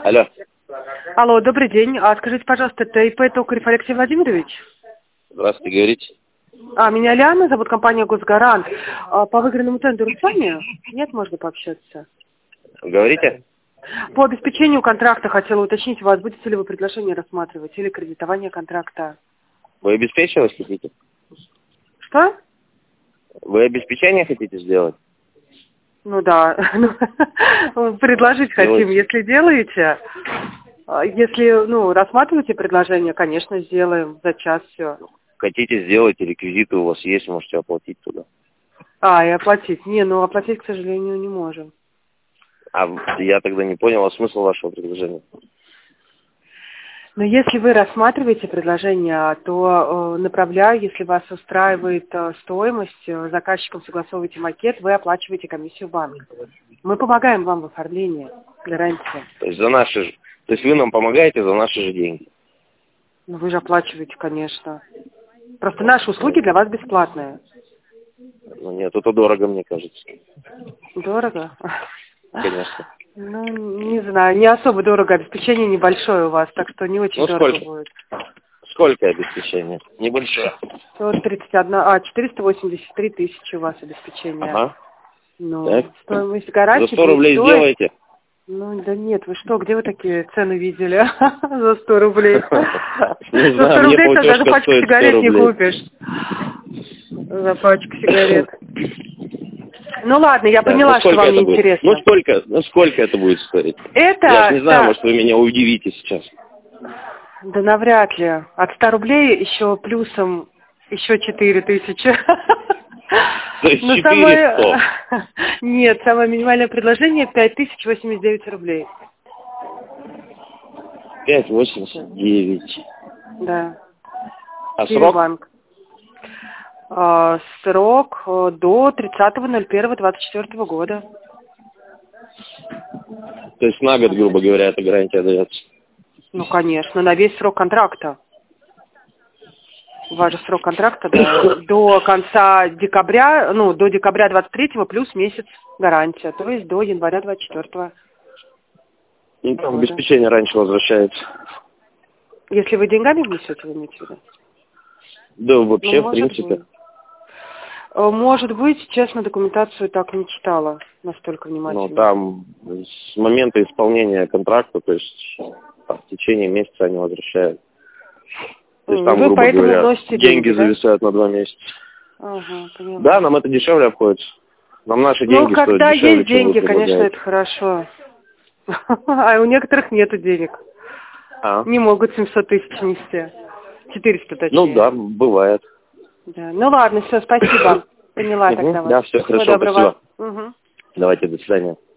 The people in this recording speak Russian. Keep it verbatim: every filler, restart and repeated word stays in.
Алло. Алло, добрый день. А скажите, пожалуйста, это ИП Токарев Алексей Владимирович? Здравствуйте, говорите. А, меня Лиана, зовут компания «Госгарант». А, по выигранному тендеру с вами? Нет, можно пообщаться? Говорите? По обеспечению контракта хотела уточнить у вас, будете ли вы предложение рассматривать или кредитование контракта? Вы обеспечивать хотите? Что? Вы обеспечение хотите сделать? Ну да, предложить хотим, если делаете. Если, ну, рассматриваете предложение, конечно, сделаем за час все. Хотите сделать, реквизиты у вас есть, можете оплатить туда. А, и оплатить. Не, ну оплатить, к сожалению, не можем. А я тогда не понял, а смысл вашего предложения? Но если вы рассматриваете предложение, то э, направляю, если вас устраивает э, стоимость, э, заказчиком согласовываете макет, вы оплачиваете комиссию в банк. Мы помогаем вам в оформлении гарантии. То есть за наши же, то есть вы нам помогаете за наши же деньги? Ну вы же оплачиваете, конечно. Просто наши услуги для вас бесплатные. Ну нет, это дорого, мне кажется. Дорого? Конечно. Ну, не знаю, не особо дорого, обеспечение небольшое у вас, так что не очень Ну дорого сколько? будет. Сколько обеспечения? Небольшое. сто тридцать один, а, четыреста восемьдесят три тысячи у вас обеспечение. Ага. Ну, Так. стоимость гарантии... За сто рублей стоит... сделаете? Ну, да нет, вы что, где вы такие цены видели за сто рублей? Не За сто знаю, мне рублей ты даже платежка пачку стоит сто сигарет не рублей. купишь. За пачку сигарет. Ну ладно, я Так, поняла, ну что сколько вам это не будет? интересно. Ну сколько, ну сколько это будет стоить? Это... Я же не знаю, да, может вы меня удивите сейчас. да навряд ли. От ста рублей еще плюсом еще четыре тысячи. То есть Но четыреста? самое... Нет, самое минимальное предложение пять тысяч восемьдесят девять рублей. пять восемьдесят девять. Да. А срок? Киевбанк. А, срок э, до тридцатого ноль первого двадцать четвёртого года. То есть на год, грубо говоря, эта гарантия дается. Ну, конечно, на весь срок контракта. Ваш же срок контракта, да, до конца декабря, ну, до декабря двадцать третьего плюс месяц гарантия, то есть до января двадцать четвёртого. И там обеспечение раньше возвращается. Если вы деньгами внесете, вы имеете в виду? Да, вообще, Ну, в принципе. быть. Может быть, честно, документацию так не читала настолько внимательно. Ну, там с момента исполнения контракта, то есть в течение месяца они возвращают. То есть там, вы грубо поэтому говоря, вносите деньги, деньги, да? зависают на два месяца. Ага, поняла. Да, нам это дешевле обходится. Нам наши Ну, деньги стоят когда дешевле, есть чем вы деньги, конечно, предлагаете. это хорошо. А у некоторых нету денег. А? Не могут семьсот тысяч нести. четыреста точнее. Ну да, бывает. Да. Ну ладно, все, спасибо. Поняла Угу. тогда вас. Да, все Всего хорошо, доброго. спасибо. Угу. Давайте, до свидания.